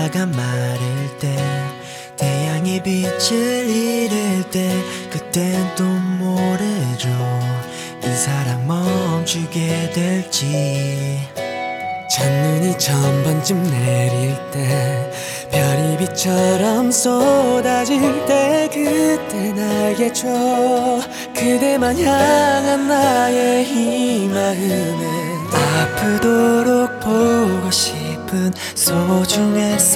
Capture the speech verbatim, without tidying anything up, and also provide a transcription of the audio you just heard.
바다가 마를 때 태양이 빛을 잃을 때 그땐 또 모르죠 이 사랑 멈추게 될지. 첫눈이 천번쯤 내릴 때 별이 빛처럼 쏟아질 때 그때 날개 쳐 그대만 향한 나의 이 마음은 아프도록 보고 싶은 소중한